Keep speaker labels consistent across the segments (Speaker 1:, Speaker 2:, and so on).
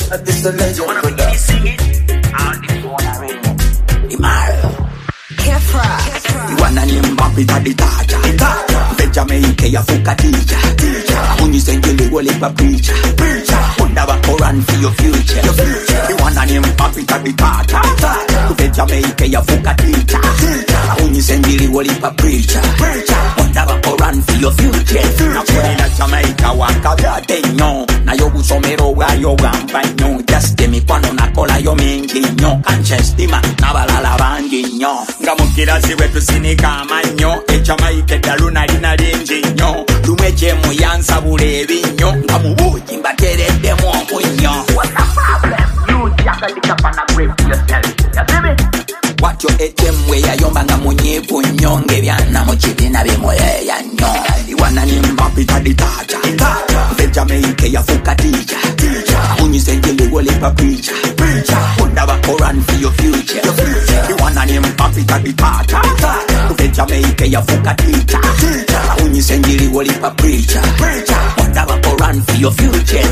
Speaker 1: This the legend.
Speaker 2: Wanna be me singing? All the phone already.
Speaker 3: Imaro.
Speaker 2: Kefra.
Speaker 3: You wanna name Bobby the Taja. Jamaica ya fuka teacher. When send you the whole heap preacher. Wonder what go run for your future. You wanna name Bobby the Taja. Jamaica ya fuka teacher. When you send you the whole heap preacher. Wonder what go run for your future. Na kwenye na Jamaica waka vya tenyo. Na yo usomero wa yo gampanyo. Just give me kwano na kola yo mingi nyo. Conscious dima na balala bangi nyo. Ngamukira siwe tusinika manyo. Jamaica daluna lina linyo. Lumweje muyansa bulebi nyo. Ngamubuji mbaterede mwomu nyo.
Speaker 2: What's the problem? You jack a lick up and a grave for yourself. You see me?
Speaker 3: What your etemwe ya yomba nga munyepu nyonge vyana mochibina bimoye ya nyo. Iwana ni mbapita di taja. Jamaica ya fuka teacher. Unyisenjele wole pa preacher. Wonder what go run for your future. Iwana ni mbapita di taja. Jamaica ya fuka teacher. Unyisenjele wole pa preacher. Wonder what go run for your future.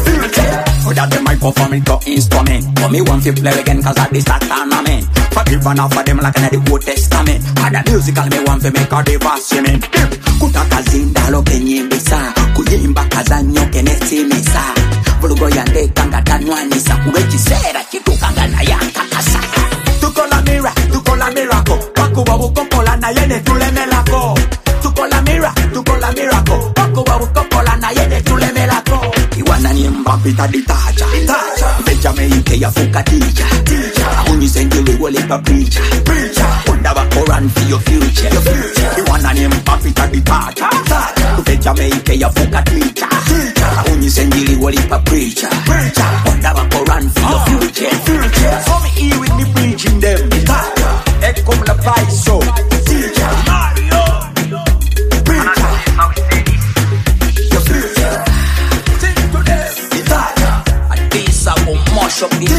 Speaker 3: So that the microphone into instrument. For me want to play again cause I start tournament. Forgive and offer them like in the Old Testament. And the musical me want to make a devassement. Kutaka zindalo kenyembisa. Kuyimba kazanyo kenesimisa. Vulugo yande kanga tanwanisa. Kuwechisera kitu kanga na yanka kasa. Tukola miracle. Wakuwa ukokola na yene tulemelako. Tukola miracle. Wakuwa ukokola na yene tulemelako. Iwana ni mbapita di taja. Jamaica ya fuka teacher. Unyisenjele wole pa preacher. Wonder what go run for your future. Iwana ni mbapita di taja. Jamaica ya fuka teacher. Unyisenjele wole pa preacher. Wonder what go run for your future. So me here with me preaching them. Ek kom la paiso. Mario. Preacher. Your future. Sing to them. And this I will mash up the